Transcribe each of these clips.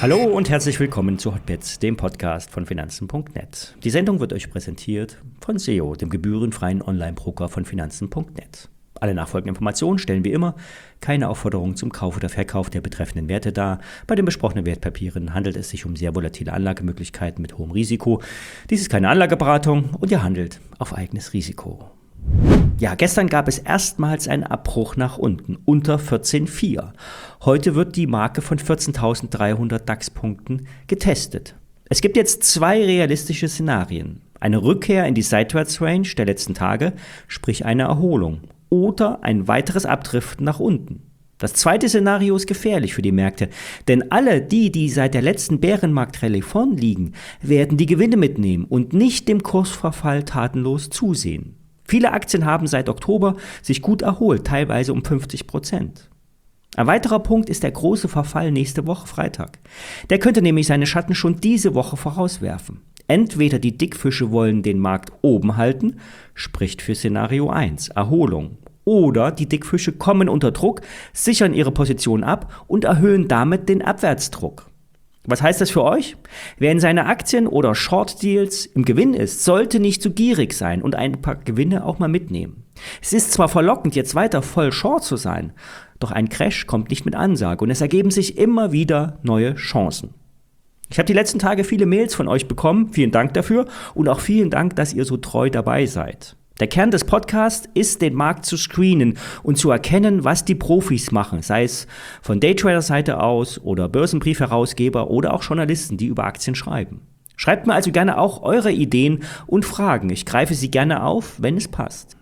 Hallo und herzlich willkommen zu Hotbets, dem Podcast von Finanzen.net. Die Sendung wird euch präsentiert von SEO, dem gebührenfreien Online-Broker von Finanzen.net. Alle nachfolgenden Informationen stellen wie immer keine Aufforderung zum Kauf oder Verkauf der betreffenden Werte dar. Bei den besprochenen Wertpapieren handelt es sich um sehr volatile Anlagemöglichkeiten mit hohem Risiko. Dies ist keine Anlageberatung und ihr handelt auf eigenes Risiko. Ja, gestern gab es erstmals einen Abbruch nach unten, unter 14,4. Heute wird die Marke von 14.300 DAX-Punkten getestet. Es gibt jetzt zwei realistische Szenarien. Eine Rückkehr in die Seitwärtsrange der letzten Tage, sprich eine Erholung, oder ein weiteres Abdriften nach unten. Das zweite Szenario ist gefährlich für die Märkte, denn alle die seit der letzten Bärenmarkt-Rallye vorn liegen, werden die Gewinne mitnehmen und nicht dem Kursverfall tatenlos zusehen. Viele Aktien haben seit Oktober sich gut erholt, teilweise um 50%. Ein weiterer Punkt ist der große Verfall nächste Woche Freitag. Der könnte nämlich seine Schatten schon diese Woche vorauswerfen. Entweder die Dickfische wollen den Markt oben halten, spricht für Szenario 1, Erholung. Oder die Dickfische kommen unter Druck, sichern ihre Position ab und erhöhen damit den Abwärtsdruck. Was heißt das für euch? Wer in seine Aktien oder Short Deals im Gewinn ist, sollte nicht zu gierig sein und ein paar Gewinne auch mal mitnehmen. Es ist zwar verlockend, jetzt weiter voll Short zu sein, doch ein Crash kommt nicht mit Ansage und es ergeben sich immer wieder neue Chancen. Ich habe die letzten Tage viele Mails von euch bekommen, vielen Dank dafür und auch vielen Dank, dass ihr so treu dabei seid. Der Kern des Podcasts ist, den Markt zu screenen und zu erkennen, was die Profis machen, sei es von Daytrader-Seite aus oder Börsenbriefherausgeber oder auch Journalisten, die über Aktien schreiben. Schreibt mir also gerne auch eure Ideen und Fragen. Ich greife sie gerne auf, wenn es passt.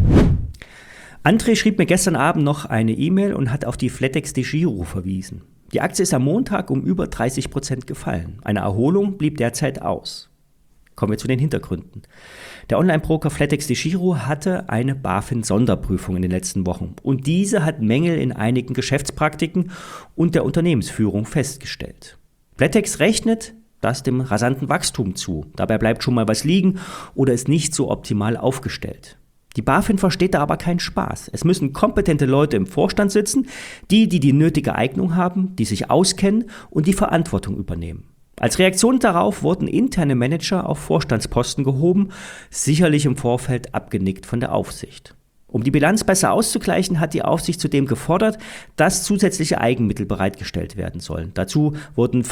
André schrieb mir gestern Abend noch eine E-Mail und hat auf die flatexDEGIRO verwiesen. Die Aktie ist am Montag um über 30% gefallen. Eine Erholung blieb derzeit aus. Kommen wir zu den Hintergründen. Der Online-Broker flatexDEGIRO hatte eine BaFin-Sonderprüfung in den letzten Wochen und diese hat Mängel in einigen Geschäftspraktiken und der Unternehmensführung festgestellt. Flatex rechnet das dem rasanten Wachstum zu. Dabei bleibt schon mal was liegen oder ist nicht so optimal aufgestellt. Die BaFin versteht da aber keinen Spaß. Es müssen kompetente Leute im Vorstand sitzen, die nötige Eignung haben, die sich auskennen und die Verantwortung übernehmen. Als Reaktion darauf wurden interne Manager auf Vorstandsposten gehoben, sicherlich im Vorfeld abgenickt von der Aufsicht. Um die Bilanz besser auszugleichen, hat die Aufsicht zudem gefordert, dass zusätzliche Eigenmittel bereitgestellt werden sollen. Dazu wurden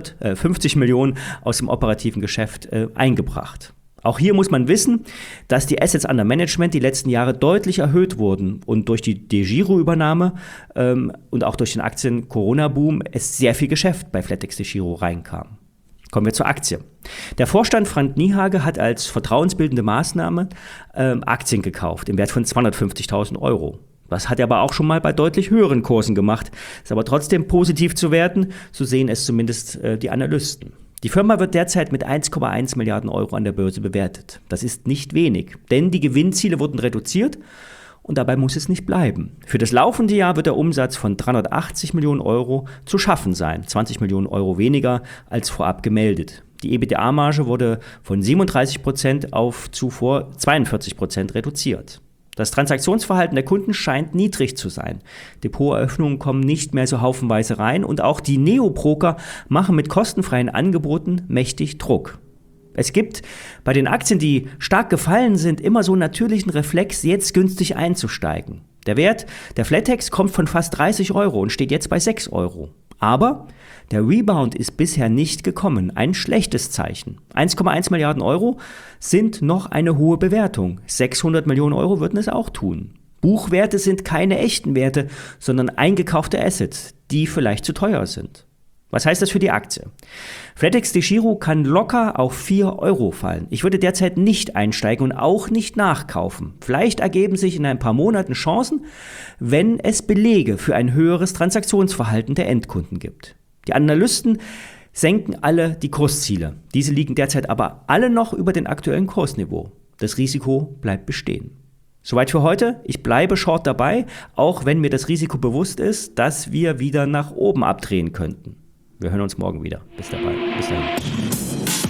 550 Millionen aus dem operativen Geschäft eingebracht. Auch hier muss man wissen, dass die Assets under Management die letzten Jahre deutlich erhöht wurden und durch die DEGIRO-Übernahme und auch durch den Aktien-Corona-Boom es sehr viel Geschäft bei flatexDEGIRO reinkam. Kommen wir zur Aktie. Der Vorstand Frank Niehage hat als vertrauensbildende Maßnahme Aktien gekauft im Wert von 250.000 Euro. Das hat er aber auch schon mal bei deutlich höheren Kursen gemacht. Ist aber trotzdem positiv zu werten, so sehen es zumindest die Analysten. Die Firma wird derzeit mit 1,1 Milliarden Euro an der Börse bewertet. Das ist nicht wenig, denn die Gewinnziele wurden reduziert und dabei muss es nicht bleiben. Für das laufende Jahr wird der Umsatz von 380 Millionen Euro zu schaffen sein, 20 Millionen Euro weniger als vorab gemeldet. Die EBITDA-Marge wurde von 37% auf zuvor 42% reduziert. Das Transaktionsverhalten der Kunden scheint niedrig zu sein. Depoteröffnungen kommen nicht mehr so haufenweise rein und auch die Neobroker machen mit kostenfreien Angeboten mächtig Druck. Es gibt bei den Aktien, die stark gefallen sind, immer so einen natürlichen Reflex, jetzt günstig einzusteigen. Der Wert der Flatex kommt von fast 30 Euro und steht jetzt bei 6 Euro. Aber der Rebound ist bisher nicht gekommen. Ein schlechtes Zeichen. 1,1 Milliarden Euro sind noch eine hohe Bewertung. 600 Millionen Euro würden es auch tun. Buchwerte sind keine echten Werte, sondern eingekaufte Assets, die vielleicht zu teuer sind. Was heißt das für die Aktie? flatexDEGIRO kann locker auf 4 Euro fallen. Ich würde derzeit nicht einsteigen und auch nicht nachkaufen. Vielleicht ergeben sich in ein paar Monaten Chancen, wenn es Belege für ein höheres Transaktionsverhalten der Endkunden gibt. Die Analysten senken alle die Kursziele. Diese liegen derzeit aber alle noch über dem aktuellen Kursniveau. Das Risiko bleibt bestehen. Soweit für heute. Ich bleibe short dabei, auch wenn mir das Risiko bewusst ist, dass wir wieder nach oben abdrehen könnten. Wir hören uns morgen wieder. Bis dahin.